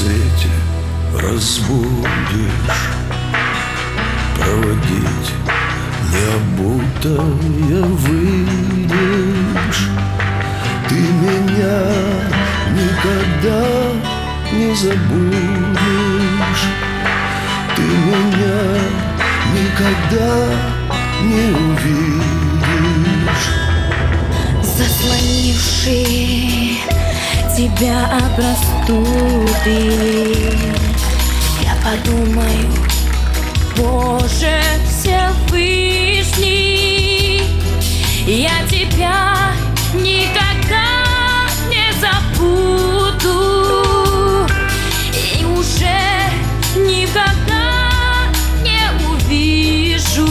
рассвете разбудишь, проводить необутая выйдешь. Ты меня никогда не забудешь, ты меня никогда не увидишь. Заслонивший тебя от простуды, я подумаю: Боже Всевышний, я тебя никогда не забуду и уже никогда не увижу.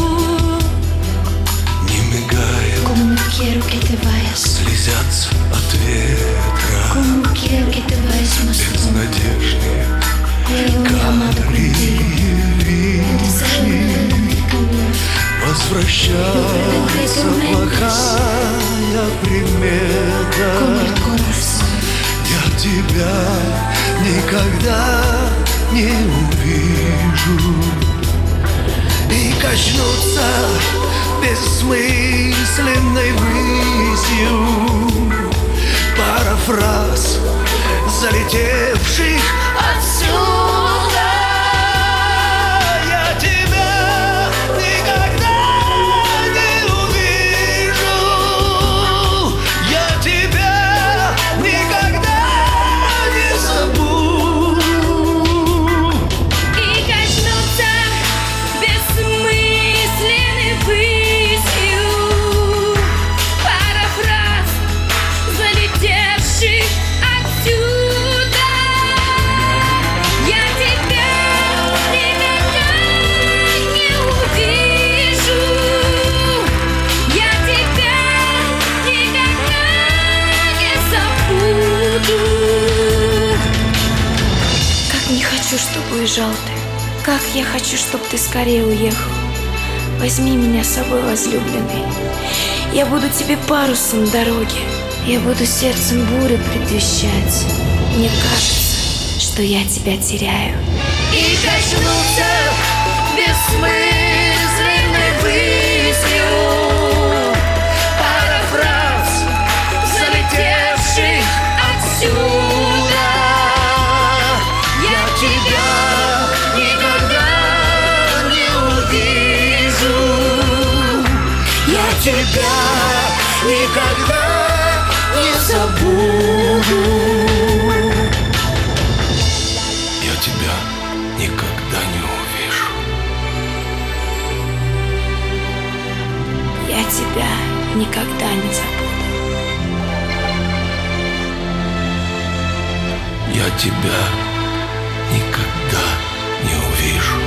Не мигая, como quiero que te vayas, слезятся от ветра, como quiero que te vayas más pronto. безнадежные Llevo mi amado contigo, вишни. Возвращаться плохая примета. Я тебя никогда не увижу. И коснуться бессмысленной высью парафраз залетевших отсюда. Я тебя никогда не увижу. Я тебя никогда не забуду. И коснуться бессмысленной высью парафраз залетевших отсюда. Я тебя никогда не увижу. Я тебя никогда не забуду. Как не хочу, чтобы уезжал ты. Как я хочу, чтобы ты скорее уехал. Возьми меня с собой, возлюбленный. Я буду тебе парусом дороги. Я буду сердцем бурю предвещать. Мне кажется, что я тебя теряю. И коснуться бессмысленной высью парафраз залетевших отсюда. Я тебя никогда не увижу. Я тебя никогда не забуду. Я тебя никогда не увижу. Я тебя никогда не забуду. Я тебя никогда не увижу.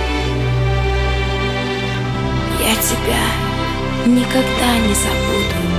Я тебя никогда не забуду.